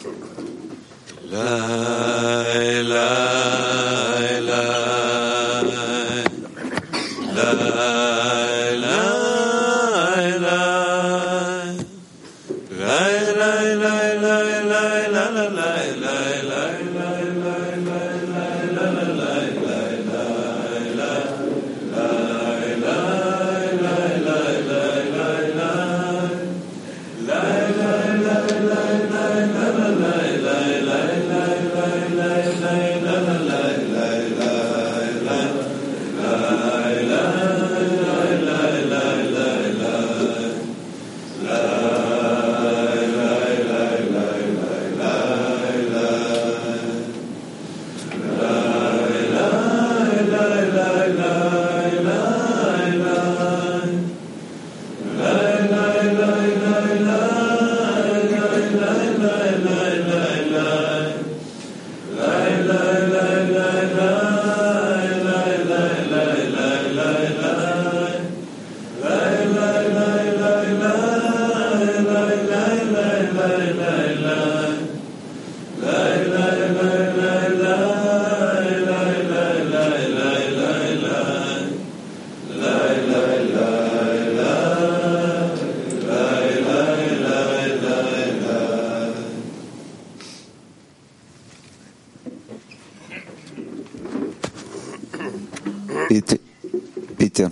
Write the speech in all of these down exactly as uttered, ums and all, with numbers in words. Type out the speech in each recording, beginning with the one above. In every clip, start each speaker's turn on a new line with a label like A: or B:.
A: Питер.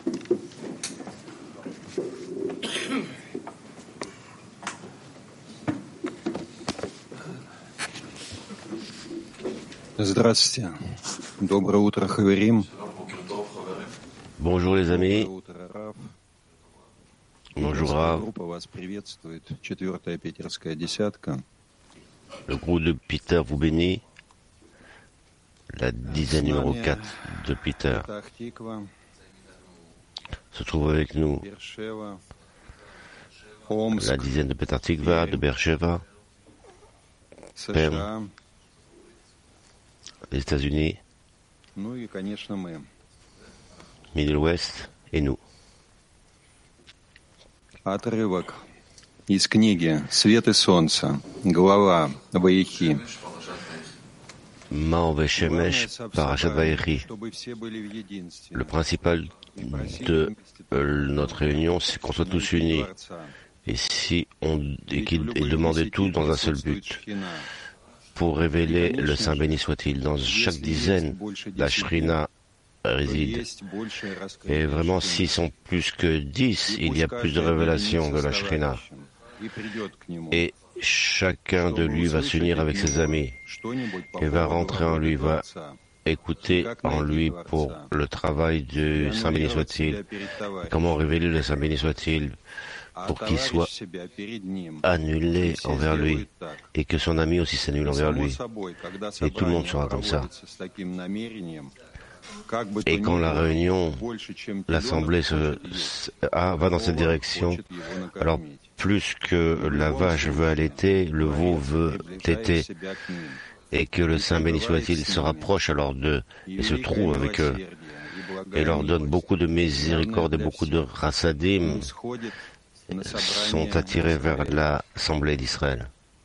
B: Здравствуйте. Доброе утро, Хаверим.
C: Bonjour les amis. Bonjour Rav.
B: Группа вас приветствует. Четвертая питерская десятка.
C: Le groupe de Peter vous bénit. La dizaine numéro quatre de Peter se trouve avec nous. La dizaine de Petah Tikva, de Beersheva, Penn, les États-Unis, Middle West et nous.
B: Отрывок из книги «Свет и солнце», глава Ваихи.
C: Ma'or Shemesh, Parashat Vayechi. Le principal de euh, notre réunion, c'est qu'on soit tous unis. Et si on et qu'il et demander tout dans un seul but, pour révéler le Saint béni soit-il. Dans chaque dizaine, la Shrina réside. Et vraiment, s'ils sont plus que dix, il y a plus de révélations de la Shrina. Et chacun de lui va s'unir avec ses amis et va rentrer en lui, va écouter en lui pour le travail du Saint béni soit-il. Comment révéler le Saint béni soit-il pour qu'il soit annulé envers lui et que son ami aussi s'annule envers lui. Et tout le monde sera comme ça. Et quand la réunion, l'assemblée se, ah, va dans cette direction, alors plus que la vache veut allaiter, le veau veut téter, et que le Saint béni soit-il se rapproche alors d'eux et se trouve avec eux, et leur donne beaucoup de miséricorde et beaucoup de rassadim, sont attirés vers l'assemblée d'Israël.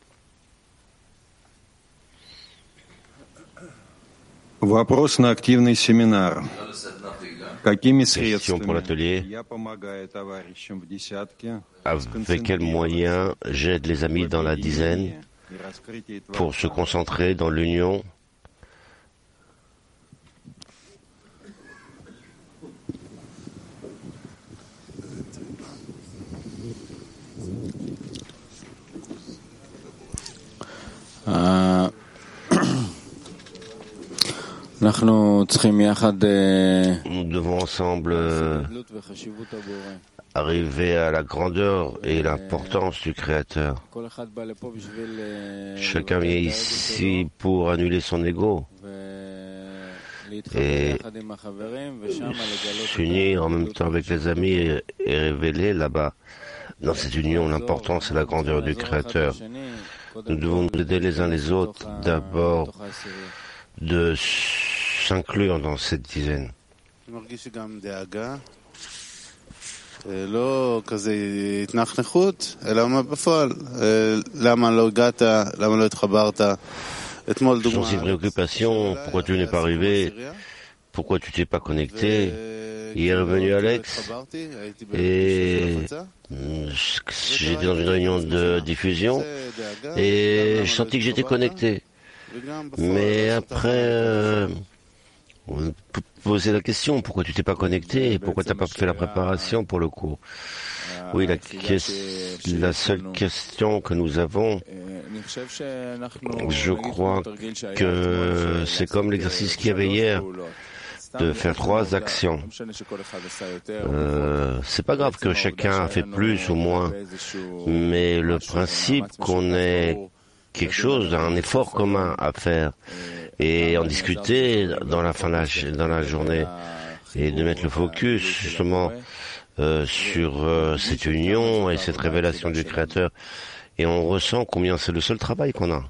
B: Вопрос на активный семинар. Какими
C: Question pour l'atelier.
B: средствами я помогаю товарищам в десятке
C: Avec quels moyens j'aide les amis dans la dizaine pour se concentrer dans l'union
A: Nous
C: devons ensemble euh, arriver à la grandeur et l'importance du Créateur. Chacun vient ici pour annuler son ego et s'unir en même temps avec les amis et, et révéler là-bas, dans cette union, l'importance et la grandeur du Créateur. Nous devons nous aider les uns les autres, d'abord de s'inclure dans cette dizaine.
D: לא כזה התנחנכות, אלא מה בפועל. למה לא הגעת, למה לא התחברת? אתמול דוגמה.
C: Sans ces préoccupations, pourquoi tu n'es pas arrivé? Pourquoi tu t'es pas connecté? Il est revenu Alex et j'étais dans une réunion de diffusion et j'ai senti que j'étais connecté. Mais après, euh, on peut poser la question, pourquoi tu t'es pas connecté et pourquoi tu n'as pas fait la préparation pour le cours? Oui, la, la seule question que nous avons, je crois que c'est comme l'exercice qu'il y avait hier, de faire trois actions. Euh, c'est pas grave que chacun a fait plus ou moins, mais le principe qu'on ait quelque chose, un effort commun à faire et en discuter dans la fin de la, dans la journée et de mettre le focus justement euh, sur euh, cette union et cette révélation du Créateur. Et on ressent combien c'est le seul travail qu'on a.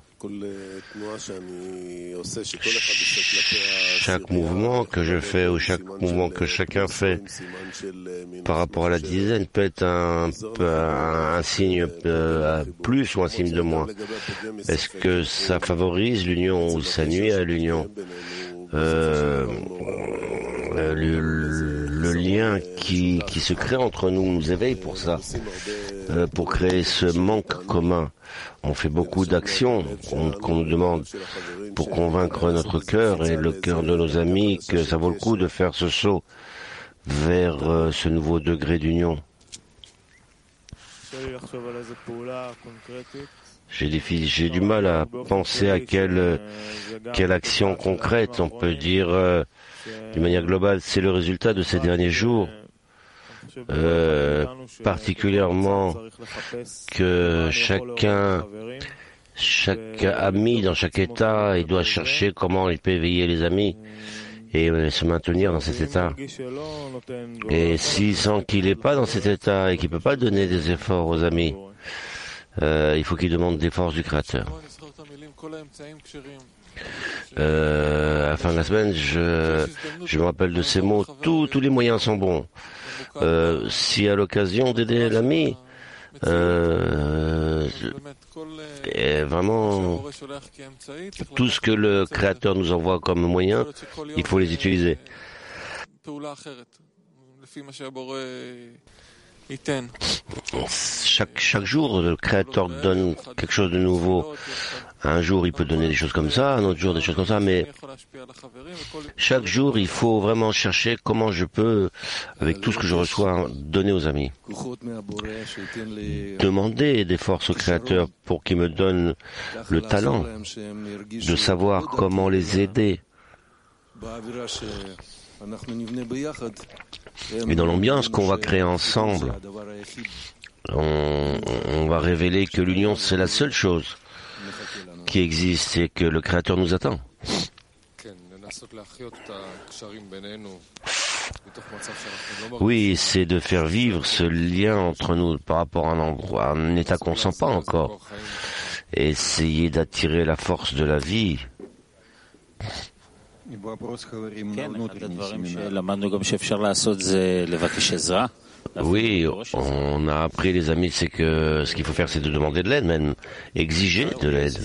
C: Chaque mouvement que je fais ou chaque mouvement que chacun fait par rapport à la dizaine peut être un, un, un signe euh, plus ou un signe de moins. Est-ce que ça favorise l'union ou ça nuit à l'union? euh, le, le lien qui, qui se crée entre nous nous éveille pour ça, euh, pour créer ce manque commun. On fait beaucoup d'actions qu'on, qu'on nous demande pour convaincre notre cœur et le cœur de nos amis que ça vaut le coup de faire ce saut vers euh, ce nouveau degré d'union. J'ai, des, j'ai du mal à penser à quelle, quelle action concrète. On peut dire euh, d'une manière globale, c'est le résultat de ces derniers jours. Euh, particulièrement que chacun, chaque ami dans chaque état, il doit chercher comment il peut éveiller les amis et euh, se maintenir dans cet état. Et s'il sent qu'il n'est pas dans cet état et qu'il ne peut pas donner des efforts aux amis, euh, il faut qu'il demande des forces du Créateur. Euh, à la fin de la semaine, je, je me rappelle de ces mots, tous, tous les moyens sont bons. Euh, si à l'occasion d'aider l'ami, euh, et vraiment tout ce que le Créateur nous envoie comme moyen, il faut les utiliser. Chaque, chaque jour, le Créateur donne quelque chose de nouveau. Un jour, il peut donner des choses comme ça, un autre jour, des choses comme ça, mais chaque jour, il faut vraiment chercher comment je peux, avec tout ce que je reçois, donner aux amis. Demander des forces au Créateur pour qu'il me donne le talent de savoir comment les aider. Et dans l'ambiance qu'on va créer ensemble, on, on va révéler que l'union, c'est la seule chose qui existe et que le Créateur nous attend. Oui, c'est de faire vivre ce lien entre nous par rapport à un endroit, à un état qu'on ne sent pas encore. Et essayer d'attirer la force de la vie. Oui, on a appris, les amis, c'est que ce qu'il faut faire, c'est de demander de l'aide, même exiger de l'aide.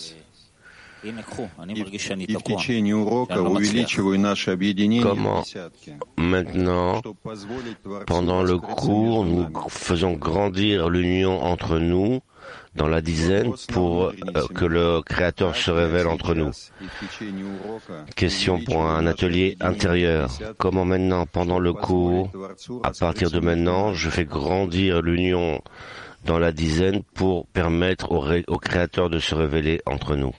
C: Comment maintenant, pendant le cours, nous faisons grandir l'union entre nous dans la dizaine pour euh, que le Créateur se révèle entre nous. Question pour un atelier intérieur. Comment maintenant, pendant le cours, à partir de maintenant, je fais grandir l'union dans la dizaine pour permettre au, ré, au Créateur de se révéler entre nous.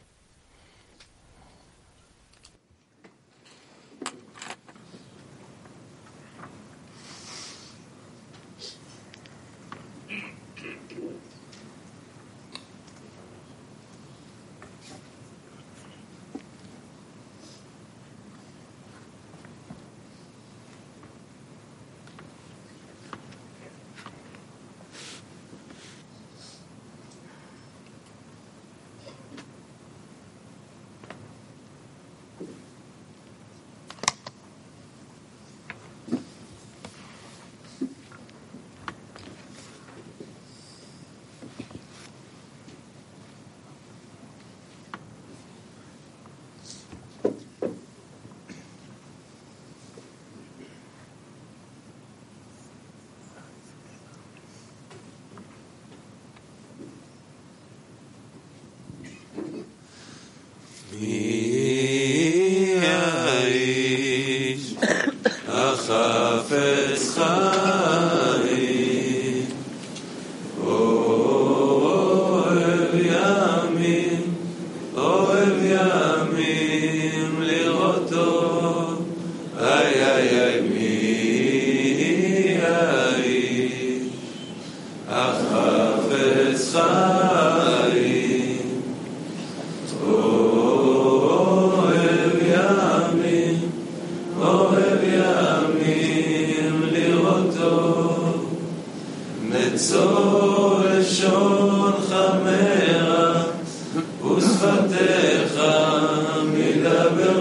E: ושפתיך מדבר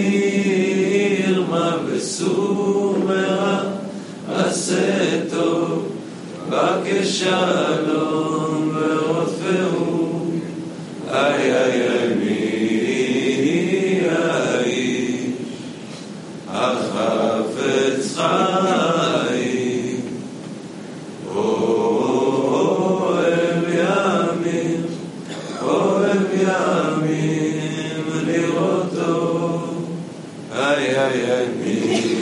E: מרמה וסומרה עשה טוב בקש שלום ורודפהו איי איי איי מי האיש החפץ חיים אוהב ימים אוהב ימים לראותו איי איי איי מי